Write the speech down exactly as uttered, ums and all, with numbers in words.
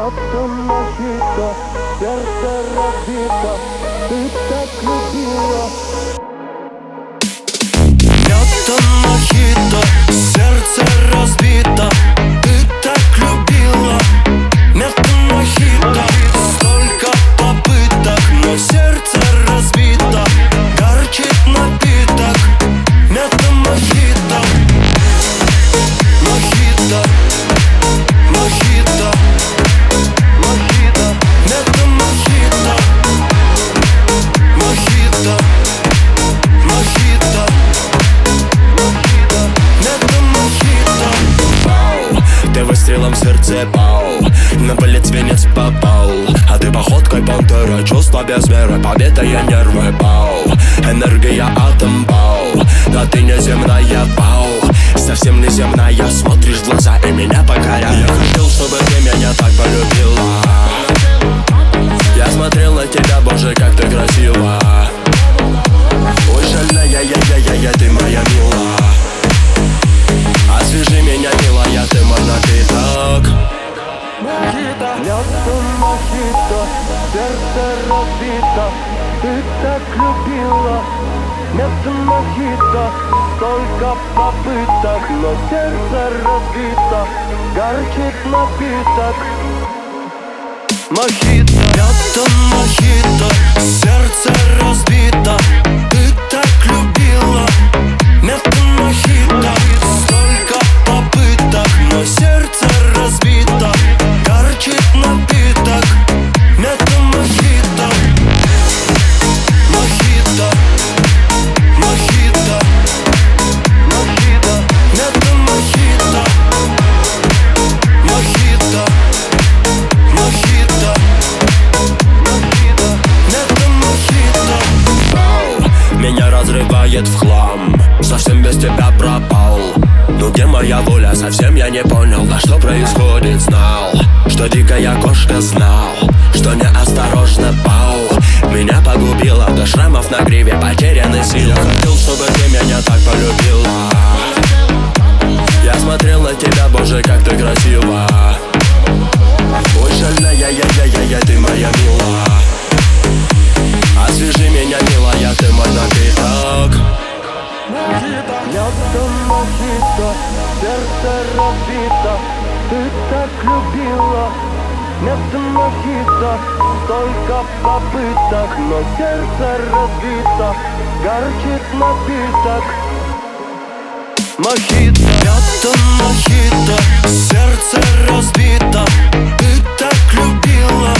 Мятом мохито, сердце разбито, ты так любила. Мятом мохито, сердце разбито, ты так любила. Мятом мохито, столько попыток, но сердце разбито. Горчит напиток, мятом мохито. Мохито, мохито, мохито, мятом мохито. Мохито, мохито, мохито, мятом мохито. Пау, ты выстрелом в сердце, пау, на болит свинец попал. А ты походкой пантера, чувства без меры, побитые нервы, пау. Энергия атом, пау, да ты неземная, пау. Совсем неземная, смотришь в глаза и меня покоряешь. Я хотел, чтобы ты меня так полюбила. Я смотрел на тебя, боже, как ты красива. Ой, жалея-я-я-я-я, ты моя мила. Освежи меня, милая, ты мой напиток. Мятом мохито, сердце разбито, ты так любила. Мятом мохито, столько попыток, но сердце разбито, горчит напиток. Мохито, Мятом мохито, сердце разбито, ты так любила. Мятом мохито, столько попыток, но сердце разбито. Горчит напиток, мятом мохито. Мохито, мохито, мохито, мятом мохито. Мохито, мохито, мохито. мятом мохито. Ау, меня разрывает в хлам, совсем без тебя пропал. Ну где моя воля, совсем я не понял, да что происходит, знал, что дикая кошка, знал, что неосторожно, пау. Меня погубила до шрамов на гриве, потеряны силы. Я хотел, чтобы ты меня так полюбила. Я смотрел на тебя, боже, как ты красива. Ой, жалея-я-я-я-я, ты моя мила. Освежи меня, милая, ты мой напиток. Мятом мохито, сердце разбито, ты так любила. Мятом мохито, столько попыток, но сердце разбито, горчит напиток. Мохито, Мятом мохито, сердце разбито, ты так любила.